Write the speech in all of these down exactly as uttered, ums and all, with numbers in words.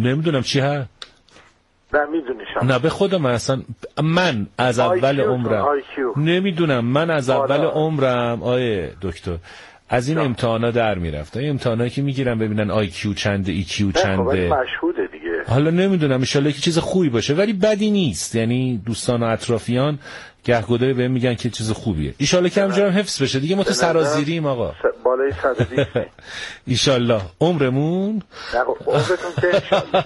نمیدونم چی هست. نه میدونی شما؟ نه به خدا من اصلا من از اول عمرم نمیدونم. من از اول عمرم آیه دکتر از این امتحانا در میرفتم. این امتحانایی که میگیرن ببینن آی کیو چنده، ای کیو چنده، مشهوده دیگه. حالا نمیدونم ان شاءالله که چیز خوبی باشه ولی بدی نیست. یعنی دوستان و اطرافیان گهگداری بهم میگن که چیز خوبیه. ان شاءالله که همینجوری حفظ بشه دیگه. ما تو سرازیریم آقا. بالای صد و بیست. ان شاءالله عمرمون نه عمرتون که ان شاءالله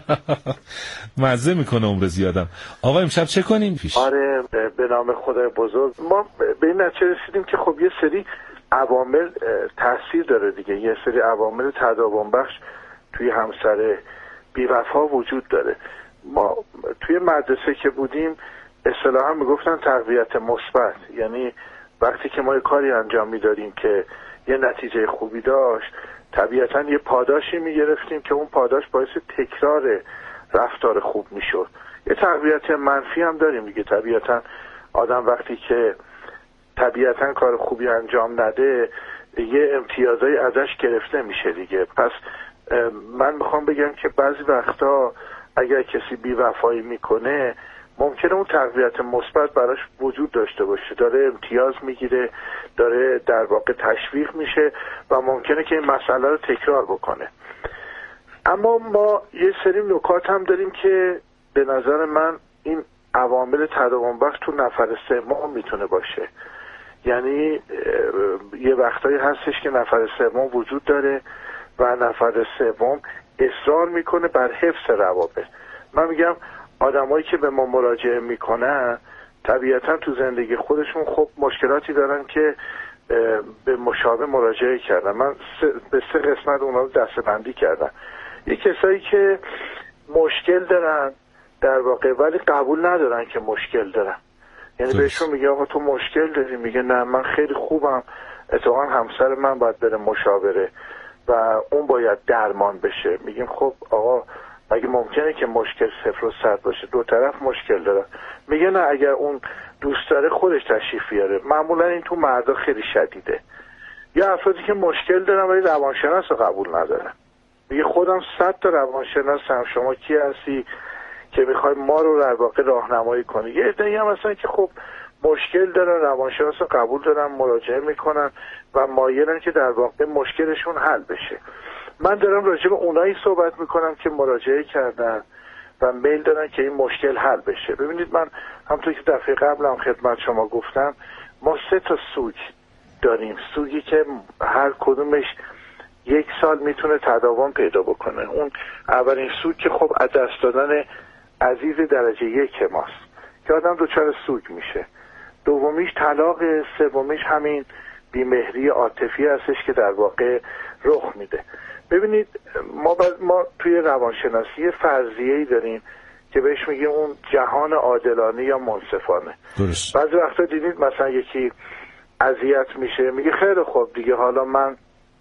مزه میکنه عمر زیادم. آقا امشب چه کنیم پیش؟ آره به نام خدای بزرگ ما به این نتیجه رسیدیم که خب یه سری عوامل تاثیر داره دیگه. یه سری عوامل تداوم بخش توی همسر بی‌وفا وجود داره. ما توی مدرسه که بودیم اصطلاحاً میگفتن تقویت مثبت، یعنی وقتی که ما یه کاری انجام میدادیم که یه نتیجه خوبی داشت طبیعتاً یه پاداشی میگرفتیم که اون پاداش باعث تکرار رفتار خوب میشد. یه تقویت منفی هم داریم دیگه. طبیعتاً آدم وقتی که طبیعتاً کار خوبی انجام نده یه امتیازایی ازش گرفته میشه دیگه. پس من میخوام بگم که بعضی وقتا اگر کسی بی‌وفایی میکنه ممکنه اون تقویت مثبت براش وجود داشته باشه، داره امتیاز میگیره، داره در واقع تشویق میشه و ممکنه که این مسئله رو تکرار بکنه. اما ما یه سری نکات هم داریم که به نظر من این عوامل تداوم بخش تو نفر سوم میتونه باشه. یعنی یه وقتایی هستش که نفر سوم وجود داره و نفر سوم اصرار میکنه بر حفظ روابط. من میگم آدمایی که به ما مراجعه میکنن طبیعتا تو زندگی خودشون خب مشکلاتی دارن که به مشابه مراجعه کردن. من به سه قسمت اونا رو دسته‌بندی کردم. یک کسایی که مشکل دارن در واقع ولی قبول ندارن که مشکل دارن، یعنی بهشون میگه آقا تو مشکل داری، میگه نه من خیلی خوبم، اتفاقا همسر من باید بره مشاوره و اون باید درمان بشه. میگیم خب آقا مگه ممکنه که مشکل صفر و صد باشه؟ دو طرف مشکل دارن. میگه نه اگر اون دوست داره خودش تشریف بیاره. معمولا این تو مردا خیلی شدیده. یا افرادی که مشکل دارن ولی روانشناس رو قبول ندارن. میگه خودم صد تا روانشناسم، شما کی هستی که میخوای ما رو در واقع راهنمایی کنی؟ یه عده‌ای هم مثلا که خب مشکل دارن، روانشناس رو قبول دارن، مراجعه میکنن و مایلن که در واقع مشکلشون حل بشه. من دارم راجع به اونایی صحبت میکنم که مراجعه کردن و میل دارن که این مشکل حل بشه. ببینید من همونطور که دفعه قبل هم خدمت شما گفتم ما سه تا سوگ داریم. سوگی که هر کدومش یک سال میتونه تداوم پیدا بکنه. اون اولین سوگ که خب از دست دادن عزیز درجه یک ماست که آدم دوچار سوگ میشه. دومیش طلاق، سومیش همین بیمهری عاطفی هستش که در واقع رخ میده. ببینید ما ما توی روانشناسی فرضیه‌ای داریم که بهش میگیم اون جهان عادلانه یا منصفانه. درست. بعضی وقتا دیدید مثلا یکی اذیت میشه میگه خیلی خوب دیگه حالا من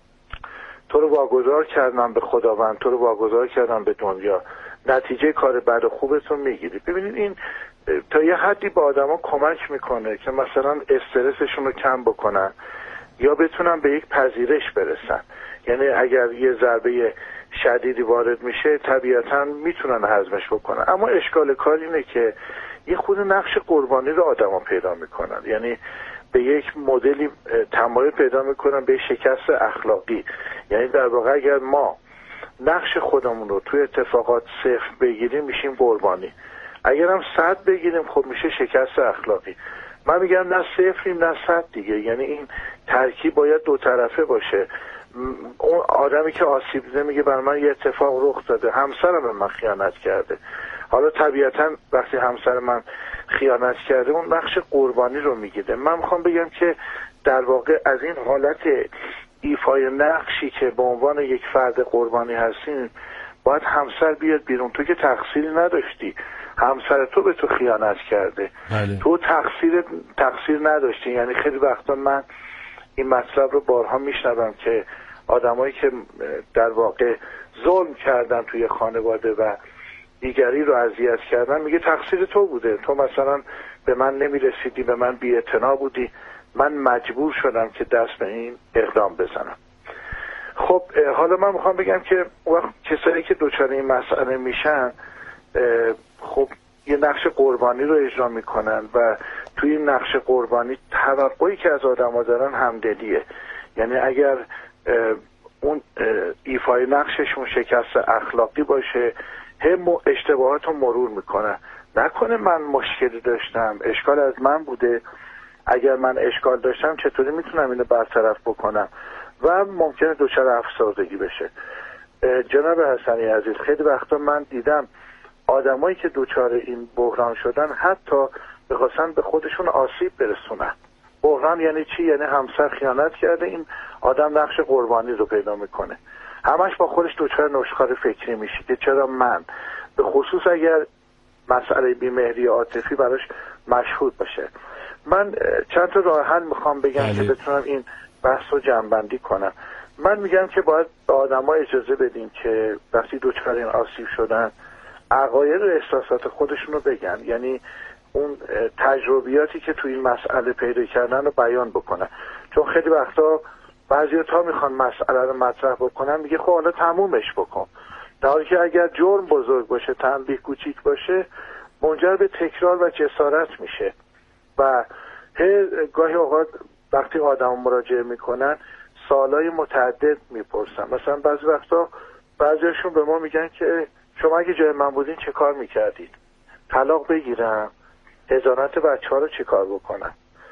تو رو واگذار کردم به خداوند، تو رو واگذار کردم به دنیا، نتیجه کار بد و خوبتون میگیری. ببینید این تا یه حدی به آدما کمک میکنه که مثلا استرسشون رو کم بکنن یا بتونن به یک پذیرش برسن. یعنی اگر یه ضربه شدیدی وارد میشه طبیعتا میتونن هضمش بکنن. اما اشکال کار اینه که یه خود نقش قربانی رو آدما پیدا میکنن، یعنی به یک مدلی تمایل پیدا میکنن به شکست اخلاقی. یعنی در واقع اگر ما نقش خودمون رو توی اتفاقات صفر بگیریم میشیم قربانی، اگر هم صد بگیریم خب میشه شکست اخلاقی. من میگم نه صفریم نه صد دیگه، یعنی این ترکیب باید دو طرفه باشه. اون آدمی که آسیب دیده میگه بر من یه اتفاق رخ داده، همسرم به من خیانت کرده. حالا طبیعتا وقتی همسر من خیانت کرده اون نقش قربانی رو میگیره. من میخوام بگم که در واقع از این حالت ایفای نقشی که به عنوان یک فرد قربانی هستین باید همسر بیاد بیرون. تو که تقصیری نداشتی، همسر تو به تو خیانت کرده. بله. تو تقصیر تقصیر نداشتی. یعنی خیلی وقتا من این مطلب رو بارها میشنوم که آدمایی که در واقع ظلم کردن توی خانواده و دیگری رو اذیت کردن میگه تقصیر تو بوده، تو مثلا به من نمیرسیدی، به من بی‌اعتنا بودی، من مجبور شدم که دست به این اقدام بزنم. خب حالا من میخوام بگم که وقت کسایی که دوچار این مسئله میشن خب یه نقش قربانی رو اجرا میکنن و توی این نقش قربانی توقعی که از آدم ها دارن همدلیه. یعنی اگر اون ایفای نقششون شکست اخلاقی باشه، هم اشتباهات رو مرور میکنن. نکنه من مشکلی داشتم، اشکال از من بوده، اگر من اشکال داشتم چطوری میتونم اینو برطرف بکنم و ممکنه دچار افسردگی بشه. جناب حسنی عزیز، خیلی وقتا من دیدم آدمایی که دچار این بحران شدن حتی بخواستن به خودشون آسیب برسونن. بحران یعنی چی؟ یعنی همسر خیانت کرده، این آدم نقش قربانی رو پیدا میکنه، همش با خودش دچار نشخوار فکری میشه که چرا من، به خصوص اگر مسئله بیمهری عاطفی براش مشهود باشه. من چند تا راه حل میخوام بگم بله. که بتونم این بحث رو جمع‌بندی کنم. من میگم که باید به آدم‌ها اجازه بدیم که وقتی دچار این آسیب شدن عقاید و احساسات خودشون رو بگن، یعنی اون تجربیاتی که توی این مسئله پیدا کردن رو بیان بکنن. چون خیلی وقتا بعضی‌ها میخوان مسئله رو مطرح بکنن، میگه خب حالا تمومش بکن، در حالی که اگر جرم بزرگ باشه، تنبیه کوچیک باشه، منجر به تکرار و جسارت میشه. و گاهی اوقات وقتی آدم مراجعه میکنن سوالای متعدد میپرسن. مثلا بعضی وقتا بعضیشون به ما میگن که شما اگه جای من بودین چه کار میکردید؟ طلاق بگیرم؟ حضانت بچه ها رو چه کار بکنم؟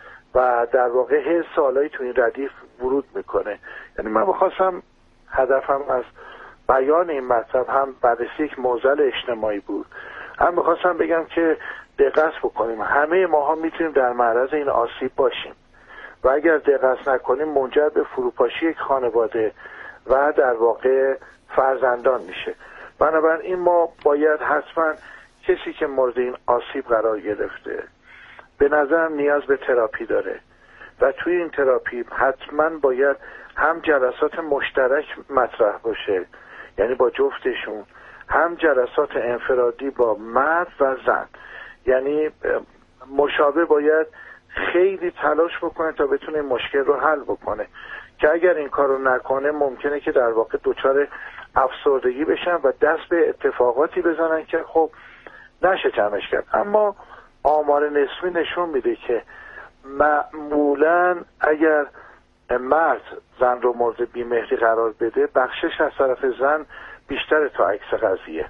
و در واقع هر سوالایی تو این ردیف ورود میکنه. یعنی من بخواستم هدفم از بیان این مطلب هم بررسی یک معضل اجتماعی بود، هم بخواستم بگم که دقت بکنیم همه ماها میتونیم در معرض این آسیب باشیم و اگر دقت نکنیم منجر به فروپاشی یک خانواده و در واقع فرزندان میشه. بنابراین ما باید حتما کسی که مورد این آسیب قرار گرفته به نظرم نیاز به تراپی داره و توی این تراپی حتما باید هم جلسات مشترک مطرح باشه، یعنی با جفتشون، هم جلسات انفرادی با مرد و زن. یعنی مشابه باید خیلی تلاش بکنه تا بتونه این مشکل رو حل بکنه، که اگر این کار رو نکنه ممکنه که در واقع دچار افسردگی بشن و دست به اتفاقاتی بزنن که خب نشه جمعش کرد. اما آمار نسبی نشون میده که معمولا اگر مرد زن رو مورد بیمهری قرار بده، بخشش از طرف زن بیشتر تا عکس قضیه.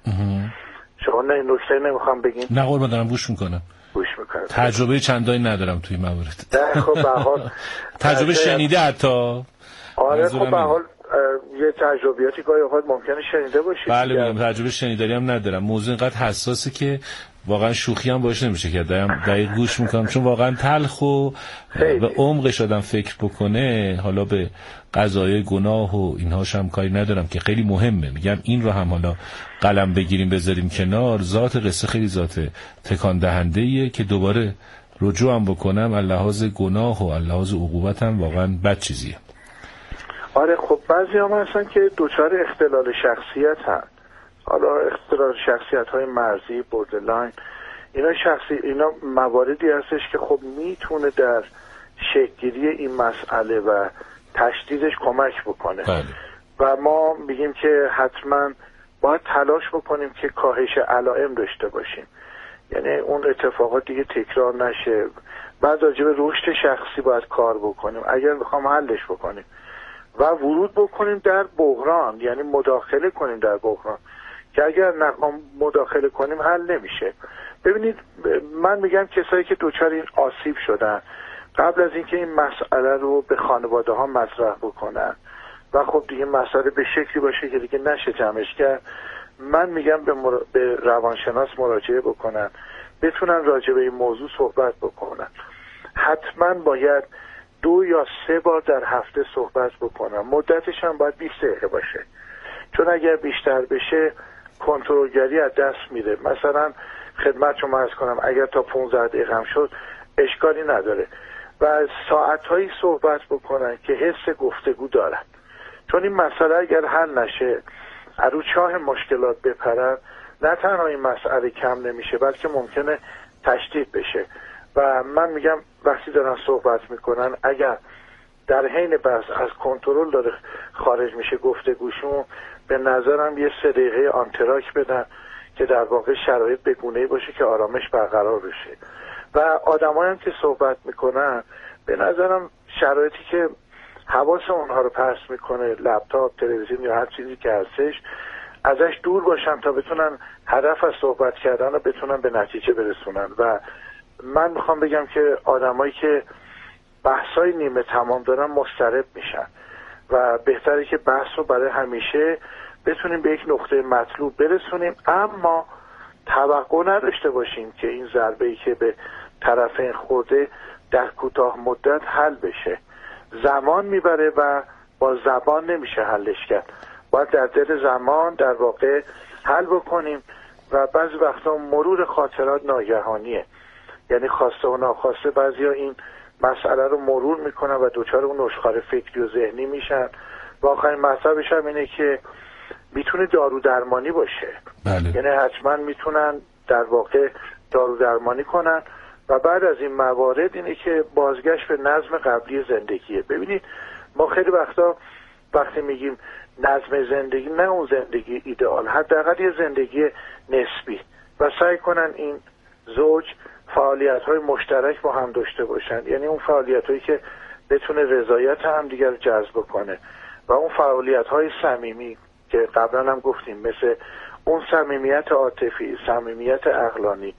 شما نه این نکته نمیخوام بگین؟ نه قربان دارم گوش میکنم. گوش میکنم. تجربه چندانی ندارم توی موارد. نه خب به حال تجربه شنیده حتی. آره خب به حال یه تجربیاتی گاهی اوقات ممکنه شنیده باشید. بله میگم تجربه شنیداری هم ندارم. موضوع اینقدر حساسه که واقعا شوخی هم باش نمیشه که دقیق گوش میکنم، چون واقعا تلخ و به عمقش آدم فکر بکنه. حالا به قضایای گناه و اینهاش هم کاری ندارم که خیلی مهمه، میگم این رو هم حالا قلم بگیریم بذاریم کنار. ذات قصه خیلی ذات تکان دهنده ایه که دوباره رجوع هم بکنم اللحاظ گناه و اللحاظ عقوبت هم واقعا بد چیزیه. آره خب بعضی هم هستن که دوچار اختلال شخصیت هست. حالا اختلال شخصیت های مرزی، بوردرلاین، اینا شخصی اینا مواردی هستش که خب میتونه در شکل‌گیری این مسئله و تشدیدش کمک بکنه. بله. و ما میگیم که حتما باید تلاش بکنیم که کاهش علائم داشته باشیم، یعنی اون اتفاقات دیگه تکرار نشه. بعد راجع به رشد شخصی باید کار بکنیم اگر بخوام حلش بکنیم و ورود بکنیم در بحران، یعنی مداخله کنیم در بحران، که اگر نخوام مداخله کنیم حل نمیشه. ببینید من میگم کسایی که دوچار این آسیب شدن قبل از اینکه این مسئله رو به خانواده ها مطرح بکنن و خب دیگه مسئله به شکلی باشه که دیگه نشه جمعش کرد، من میگم به, مر... به روانشناس مراجعه بکنن، بتونن راجع به این موضوع صحبت بکنن. حتما باید دو یا سه بار در هفته صحبت بکنن، مدتش هم باید بیست دقیقه باشه، چون اگر بیشتر بشه کنترلگری از دست میره. مثلا خدمت شما عرض کنم اگر تا پانزده دقیقه هم شد اشکالی نداره و ساعتهایی صحبت بکنن که حس گفتگو دارن، چون این مسئله اگر حل نشه رو چاه مشکلات بپرن، نه تنها این مسئله کم نمیشه بلکه ممکنه تشدید بشه. و من میگم وقتی دارن صحبت میکنن اگر در حین بحث از کنترل داره خارج میشه گفتگوشون، به نظرم یه سه دقیقه آنتراک بدن که در واقع شرایط به گونه‌ای باشه که آرامش برقرار بشه. و آدمایی هم که صحبت میکنن به نظرم شرایطی که حواس اونها رو پرس میکنه، لپتاپ، تلویزیون یا هر چیزی که هستش، ازش دور باشن تا بتونن هدف از صحبت کردن رو بتونن به نتیجه برسونن. و من میخوام بگم که آدمایی که بحثای نیمه تمام دارن مضطرب میشن و بهتره که بحث رو برای همیشه بتونیم به یک نقطه مطلوب برسونیم، اما توقع نداشته باشیم که این ضربه‌ای که به طرفین خورده در کوتاه مدت حل بشه. زمان میبره و با زبان نمیشه حلش کرد، باید در دل زمان در واقع حل بکنیم. و بعضی وقتا مرور خاطرات ناگهانیه، یعنی خواسته و ناخواسته بعضیا این مسئله رو مرور میکنن و دوچار اون نشخوار فکری و ذهنی میشن. و آخرین مطلبش هم اینه که میتونه دارو درمانی باشه. بله. یعنی حتما میتونن در واقع دارو درمانی کنن. و بعد از این موارد اینه که بازگشت به نظم قبلی زندگیه. ببینید ما خیلی وقتا وقتی میگیم نظم زندگی، نه اون زندگی ایدئال، حداقل یه زندگی نسبی، و سعی کنن این زوج فعالیت‌های مشترک با هم داشته باشن، یعنی اون فعالیت‌هایی که بتونه رضایت هم دیگر رو جذب کنه و اون فعالیت‌های صمیمی که قبلا هم گفتیم، مثل اون صمیمیت عاطفی، صمیمیت عقلانی،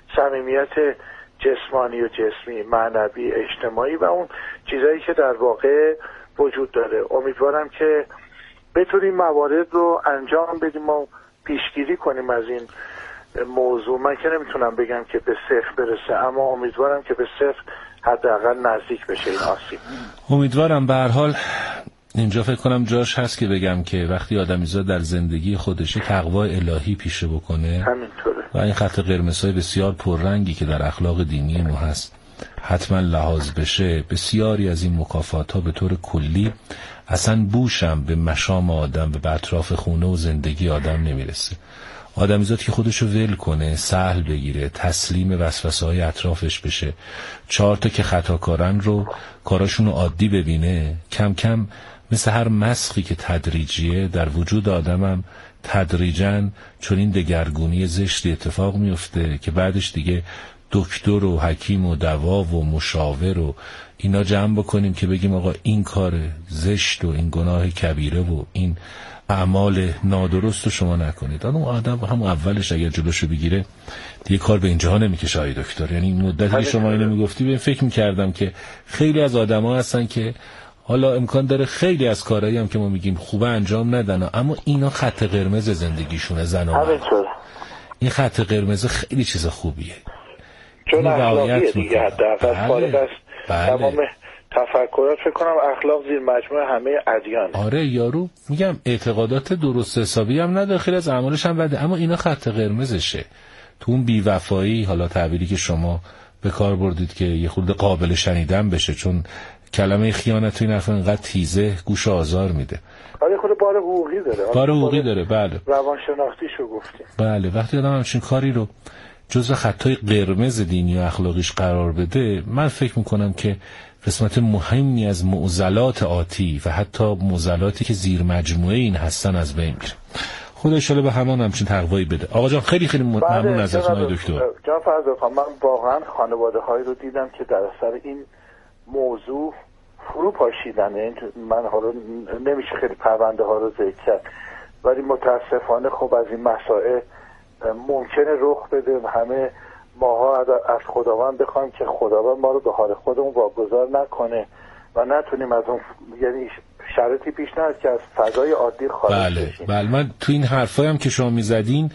صمیمیت جسمانی و جسمی، معنوی، اجتماعی و اون چیزایی که در واقع وجود داره. امیدوارم که بتونیم موارد رو انجام بدیم و پیشگیری کنیم از این موضوع. من که نمیتونم بگم که به صفر برسه، اما امیدوارم که به صفر حداقل نزدیک بشه این آسیب. امیدوارم. به هر حال اینجا فکر کنم جاش هست که بگم که وقتی آدمیزاد در زندگی خودش تقوای الهی پیشه بکنه، همینطوره، و این خط قرمزهای بسیار پررنگی که در اخلاق دینی ما هست حتما لحاظ بشه، بسیاری از این مکافات ها به طور کلی اصلا بوشم به مشام آدم و به اطراف خونه و زندگی آدم نمیرسه. آدمیزاد که خودشو ول کنه، سهل بگیره، تسلیم وسوسه های اطرافش بشه، چهار تا که خطاکارن رو کاراشون رو عادی ببینه، کم کم مثل هر مسخی که تدریجیه در وجود آدمم تدریجاً چون این دگرگونی زشتی اتفاق میفته که بعدش دیگه دکتر و حکیم و دوا و مشاور و اینا جمع بکنیم که بگیم آقا این کار زشت و این گناه کبیره و این اعمال نادرست رو شما نکنید. اون آدم همون اولش اگر جلوشو بگیره دیگه کار به اینجاها نمیکشه. آقای دکتر، یعنی این مدتی که شما اینو میگفتی به فکر میکردم که خیلی از آدما هستن که حالا امکان داره خیلی از کارهایی هم که ما میگیم خوبه انجام ندن، اما اینا خط قرمز زندگیشونه. زن و مرد این خط قرمز خیلی چیز خوبیه، چون اخلاقیه دیگه، حداقل فارغ از تمام تفکرات فکر کنم اخلاق زیر مجموعه همه ادیان. آره یارو میگم اعتقادات درست حسابی هم نداره، خیلی از اعمالش هم بده، اما اینا خط قرمزشه. تو اون بی‌وفایی، حالا تعبیری که شما به کار بردید که یه خورده قابل شنیدن بشه، چون کلمه خیانت این حرف اینقدر تیزه گوش آزار میده. آره خود بار حقوقی داره. بار حقوقی داره، بله. روانشناختیشو گفتیم. بله، وقتی آدم همچین کاری رو جزو خطای قرمز دینی و اخلاقیش قرار بده، من فکر میکنم که قسمت مهمی از معضلات آتی و حتی معضلاتی که زیر مجموعه این هستن از بین میره. خدا انشالله به همان همچین تقوایی بده. آقا جان خیلی خیلی ممنون ازتون آقای دکتر. جان فرزاد، من واقعا خانواده هایی رو دیدم که در اثر این موضوع فرو پاشیدن. من حالا نمیشه خیلی پرونده ها رو ذکر کرد، ولی متاسفانه خب از این مسائل ممکنه رخ بده. همه ماها از خداوند بخوایم که خداوند ما رو به حال خودمون واگذار نکنه و نتونیم از اون، یعنی شرطی پیش نیاد که از فضای عادی خارج بله بشیم. بله. من تو این حرفایی هم که شما میزدین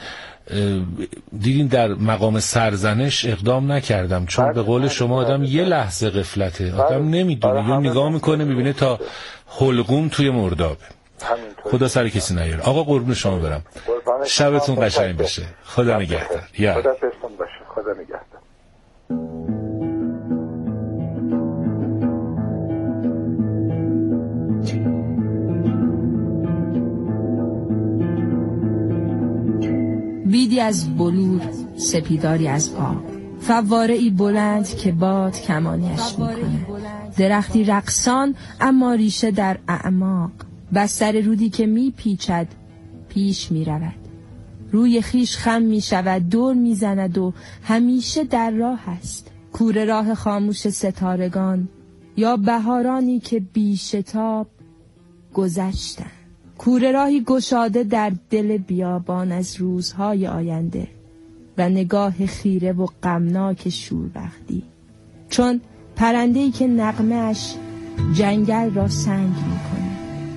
دیدین در مقام سرزنش اقدام نکردم، چون بله، به قول بله، شما آدم بله، یه لحظه غفلته، بله، آدم نمیدونه، یا نگاه میکنه میبینه تا حلقوم توی مردابه. خدا سر کسی نیاره. آقا قربون شما برم، شبتون قشنگ بشه. خدا نگهدار. خدا پستون باشه. خدا نگهدار. بیدی از بلور، سپیداری از آب، فواره‌ای بلند که باد کمانیش میکنه، درختی رقصان اما ریشه در اعماق، بستر رودی که می پیچد پیش می رود، روی خیش خم می شود، دور می زند و همیشه در راه است. کوره راه خاموش ستارگان یا بهارانی که بی شتاب گذشتن، کوره راهی گشاده در دل بیابان از روزهای آینده و نگاه خیره و غمناک شوربختی، چون پرنده‌ای که نغمه‌اش جنگل را سنگ می‌کند.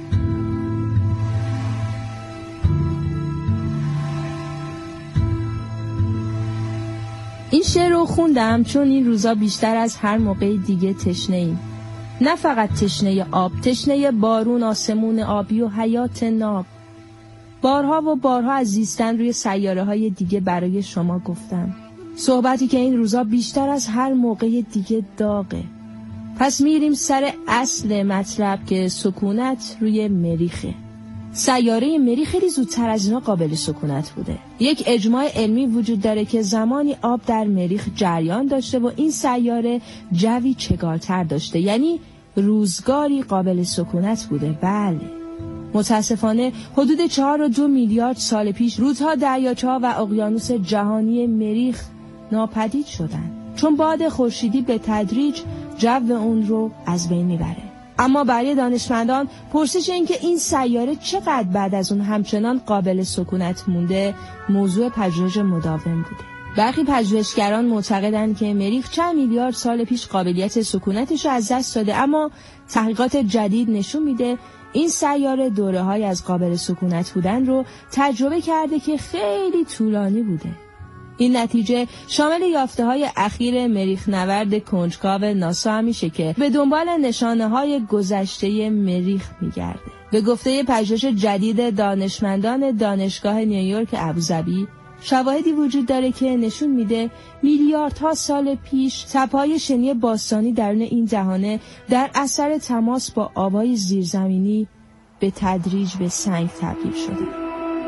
این شعر رو خوندم چون این روزا بیشتر از هر موقع دیگه تشنه‌ایم. نه فقط تشنه آب، تشنه بارون، آسمون آبی و حیات ناب. بارها و بارها از زیستن روی سیاره های دیگه برای شما گفتم. صحبتی که این روزا بیشتر از هر موقع دیگه داغه. پس میریم سر اصل مطلب که سکونت روی مریخه. سیاره مریخ خیلی زودتر از اینا قابل سکونت بوده. یک اجماع علمی وجود داره که زمانی آب در مریخ جریان داشته و این سیاره جوی چگالتر داشته، یعنی روزگاری قابل سکونت بوده. بله، متاسفانه حدود چهار و دو میلیارد سال پیش رودها، دریاچه‌ها و اقیانوس جهانی مریخ ناپدید شدن، چون باد خورشیدی به تدریج جو اون رو از بین میبره. اما برای دانشمندان پرسش این که این سیاره چقدر بعد از اون همچنان قابل سکونت مونده موضوع پژوهش مداوم بوده. برخی پژوهشگران معتقدند که مریخ چند میلیارد سال پیش قابلیت سکونتش رو از دست داده، اما تحقیقات جدید نشون میده این سیاره دوره‌های از قابل سکونت بودن رو تجربه کرده که خیلی طولانی بوده. این نتیجه شامل یافته‌های اخیر مریخ نورد کنجکاو ناسا هم میشه که به دنبال نشانه‌های گذشته مریخ میگرده. به گفته پژوهش جدید دانشمندان دانشگاه نیویورک ابوظبی، شواهدی وجود داره که نشون میده میلیاردها سال پیش تپه‌های شنی باستانی درون این دهانه در اثر تماس با آب‌های زیرزمینی به تدریج به سنگ تبدیل شده.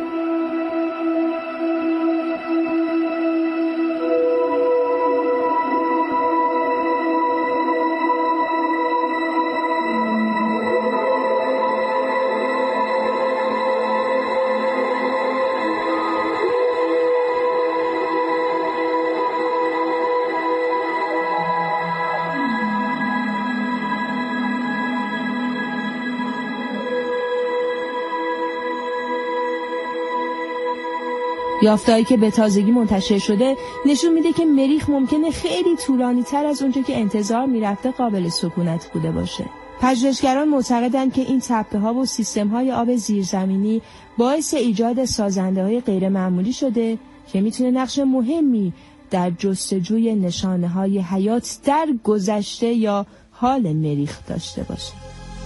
یافته‌هایی که به تازگی منتشر شده نشون میده که مریخ ممکنه خیلی طولانی تر از اونجا که انتظار میرفته قابل سکونت بوده باشه. پژوهشگران معتقدند که این تپه‌ها و سیستم‌های آب زیرزمینی باعث ایجاد سازنده‌های غیر معمولی شده که میتونه نقش مهمی در جستجوی نشانه‌های حیات در گذشته یا حال مریخ داشته باشه.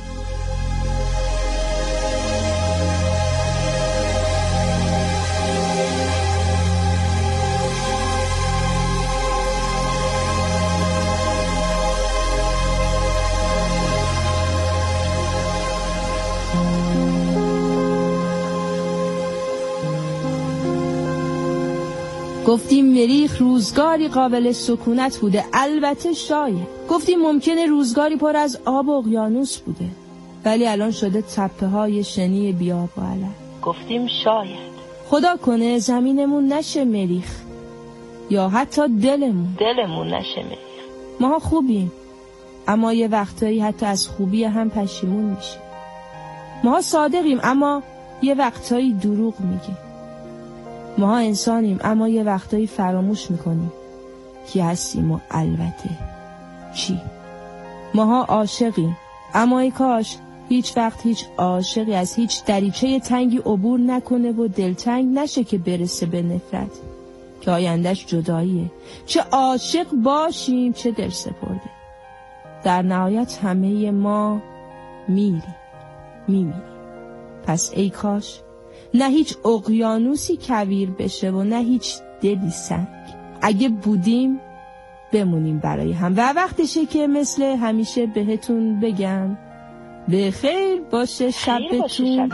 گفتیم مریخ روزگاری قابل سکونت بوده، البته شاید. گفتیم ممکنه روزگاری پر از آب و اقیانوس بوده، ولی الان شده تپه های شنی بیاب و علف. گفتیم شاید. خدا کنه زمینمون نشه مریخ، یا حتی دلمون دلمون نشه مریخ. ما خوبیم، اما یه وقتایی حتی از خوبی هم پشیمون میشه. ما صادقیم، اما یه وقتایی دروغ میگیم. ما انسانیم، اما یه وقتایی فراموش میکنیم کی هستیم و البته چی. ماها عاشقیم، اما ای کاش هیچ وقت هیچ عاشقی از هیچ دریچه تنگی عبور نکنه و دلتنگ نشه که برسه به نفرت که آیندهش جداییه. چه عاشق باشیم چه دل سپرده، در نهایت همه ما میریم میمیریم. پس ای کاش نه هیچ اقیانوسی کویر بشه و نه هیچ دلی سنگ. اگه بودیم بمونیم برای هم. و وقتشه که مثل همیشه بهتون بگم به خیر باشه شبتون.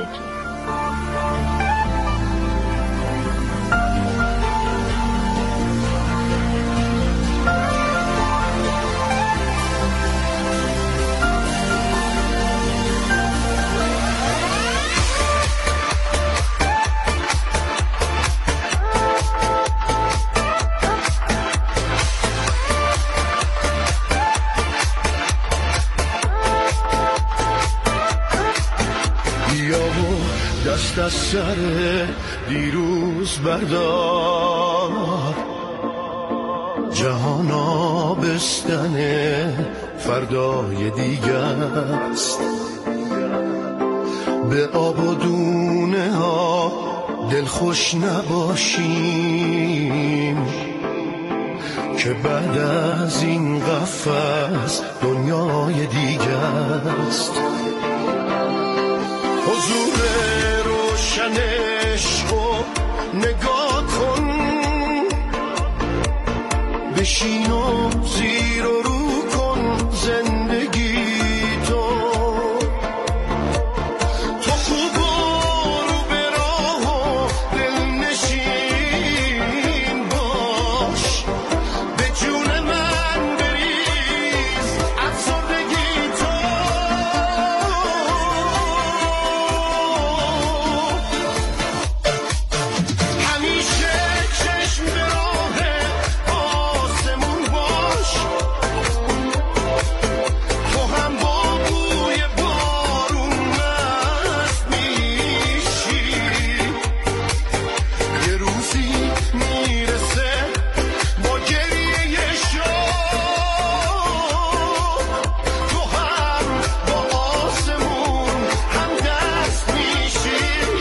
سر دیروز بردار، جهان آبستن فردای دیگه است. به آب و دونه ها دل خوش نباشیم که بعد از این قفس دنیای دیگه است. حضور روشنش رو نگاه کن، بشین و زیر و رو کن زندگی تو. تو خوب و رو به راه و دلنشین باش، به جون من بریز افسردگی تو. همیشه چشم به راه آسمون باش، تو هم با بوی بارون مست میشی. یه روزی میرسه با گریه شاد، تو هم با آسمون هم دست میشی.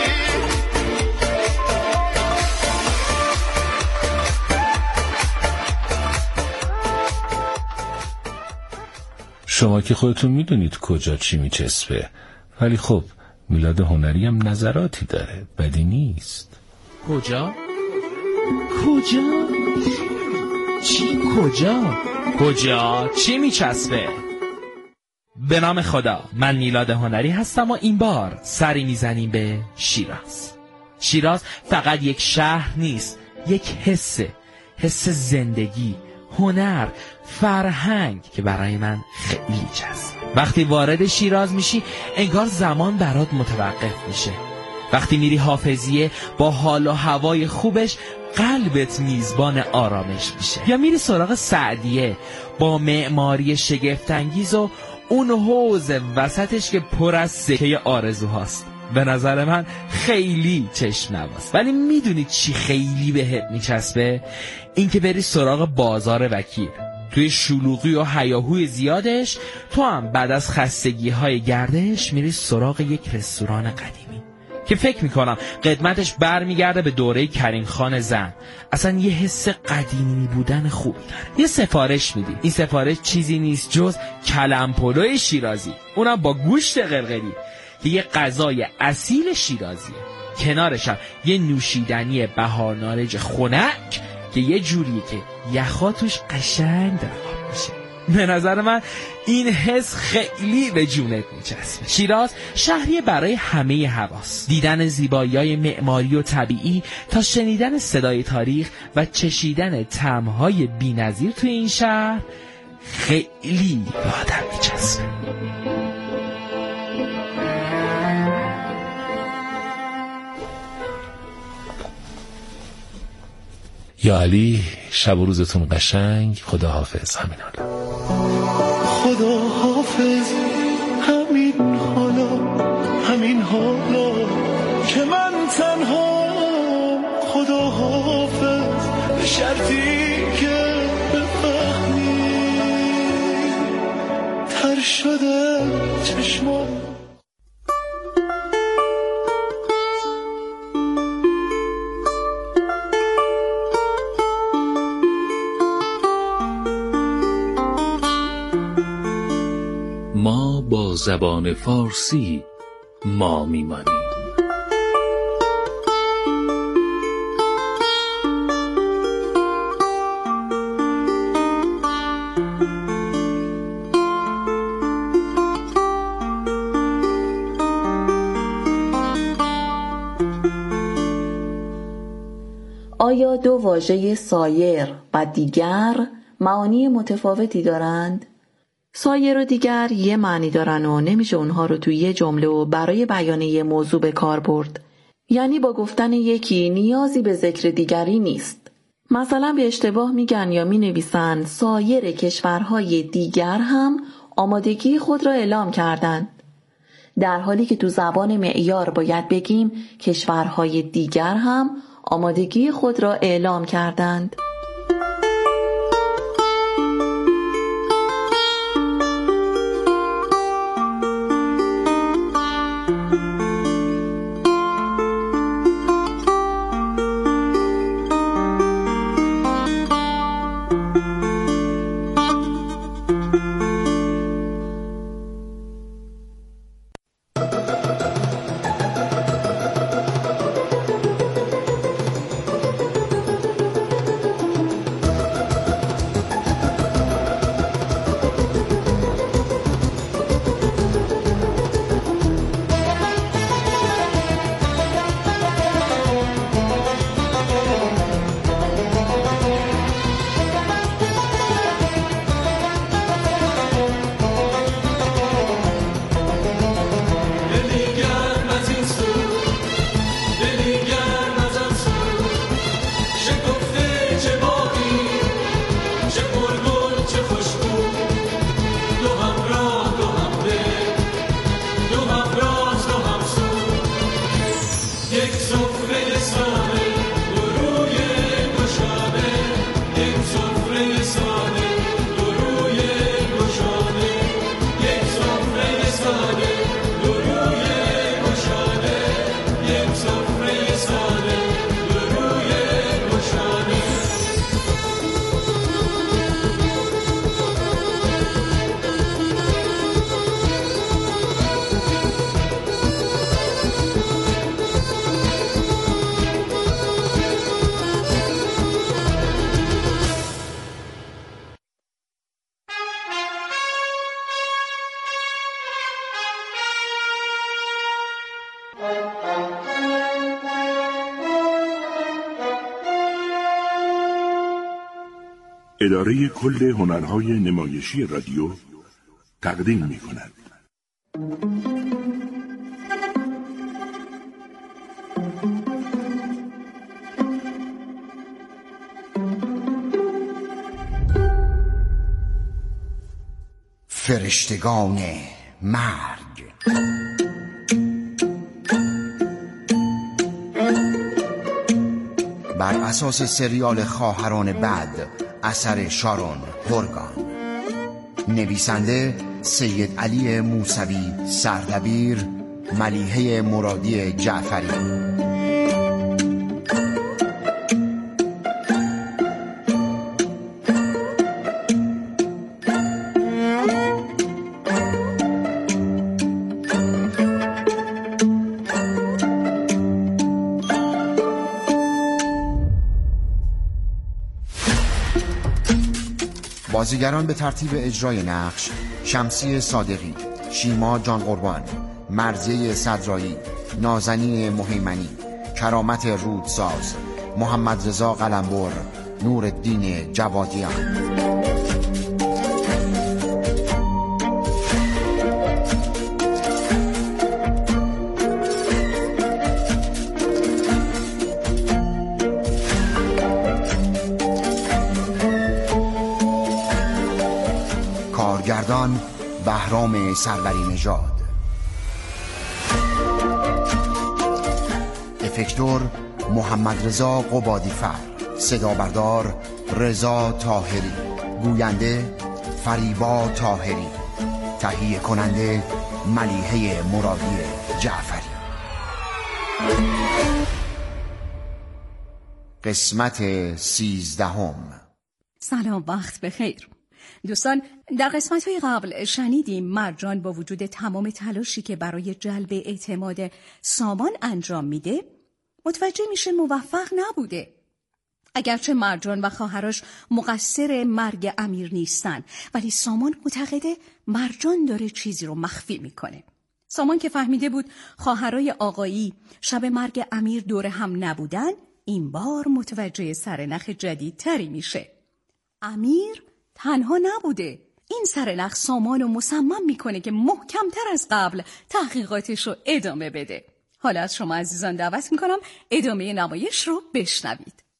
شما که خودتون میدونید کجا چی میچسبه، ولی خب میلاد هنری هم نظراتی داره، بدی نیست. کجا؟ کجا؟ چی کجا؟ کجا؟ چی میچسبه؟ به نام خدا، من میلاد هنری هستم و این بار سری میزنیم به شیراز. شیراز فقط یک شهر نیست، یک حسه، حس زندگی، هنر، فرهنگ که برای من خیلی جذاب. وقتی وارد شیراز میشی انگار زمان برات متوقف میشه. وقتی میری حافظیه با حال و هوای خوبش قلبت میزبان آرامش میشه، یا میری سراغ سعدیه با معماری شگفت‌انگیز و اون حوض وسطش که پر از سکه آرزوهاست. به نظر من خیلی چشم نواز. ولی میدونید چی خیلی بهت میچسبه؟ این که بری سراغ بازار وکیل. توی شلوغی و هیاهوی زیادش تو هم بعد از خستگی های گردش میری سراغ یک رستوران قدیمی که فکر میکنم قدمتش برمیگرده به دوره کریم خان زن. اصلا یه حس قدیمی بودن خوبی داره. یه سفارش میدی، این سفارش چیزی نیست جز کلم پلوی شیرازی، اونم با گوشت قرقری که یه غذای اصیل شیرازیه. کنارش هم یه نوشیدنی بهار نارنج خنک که یه جوریه که یخا توش قشنگ در آب میشه. به نظر من این حس خیلی به جونت میچسبه. شیراز شهری برای همه حواس، دیدن زیبایی‌های معماری و طبیعی تا شنیدن صدای تاریخ و چشیدن طعم‌های بی‌نظیر توی این شهر خیلی به آدم میچسبه. یا علی، شب و روزتون قشنگ. خدا حافظ. همین حالا. خدا حافظ. همین حالا، همین حالا که من تنها. خدا حافظ به شرطی که بفهمی تر شده چشمان. ما با زبان فارسی ما میمانیم. آیا دو واژه سایر و دیگر معانی متفاوتی دارند؟ سایر و دیگر یه معنی دارن و نمیشه اونها رو توی یه جمله و برای بیان یه موضوع به کار برد. یعنی با گفتن یکی نیازی به ذکر دیگری نیست. مثلا به اشتباه میگن یا مینویسن سایر کشورهای دیگر هم آمادگی خود را اعلام کردند. در حالی که تو زبان معیار باید بگیم کشورهای دیگر هم آمادگی خود را اعلام کردند. اداره کل هنرهای نمایشی رادیو تقدیم می کند. فرشتگان مرگ. بر اساس سریال خواهران بد اثر شارون هورگان، نویسنده سید علی موسوی، سردبیر ملیحه مرادی جعفری. بازیگران به ترتیب اجرای نقش: شمسی صادقی، شیما جان قربان، مرضیه صدرایی، نازنین مهیمنی، کرامت رودساز، محمد رضا قلمبر، نورالدین جوادیان. کارگردان بهرام سروری نژاد. افکتور محمد رضا قبادیفر. صدا بردار رضا طاهری. گوینده فریبا طاهری. تهیه کننده ملیحه مرادی جعفری. قسمت سیزدهم. سلام، وقت بخیر. دوستان، در قسمت‌های قبل شنیدیم مرجان با وجود تمام تلاشی که برای جلب اعتماد سامان انجام میده، متوجه میشه موفق نبوده. اگرچه مرجان و خواهرش مقصر مرگ امیر نیستن، ولی سامان معتقده مرجان داره چیزی رو مخفی میکنه. سامان که فهمیده بود خواهرای آقایی شب مرگ امیر دور هم نبودن، این بار متوجه سرنخ جدیدتری میشه. امیر تنها نبوده. این سرنخ سامانو مصمم میکنه که محکمتر از قبل تحقیقاتش رو ادامه بده. حالا از شما عزیزان دعوت میکنم ادامه نمایش رو بشنوید.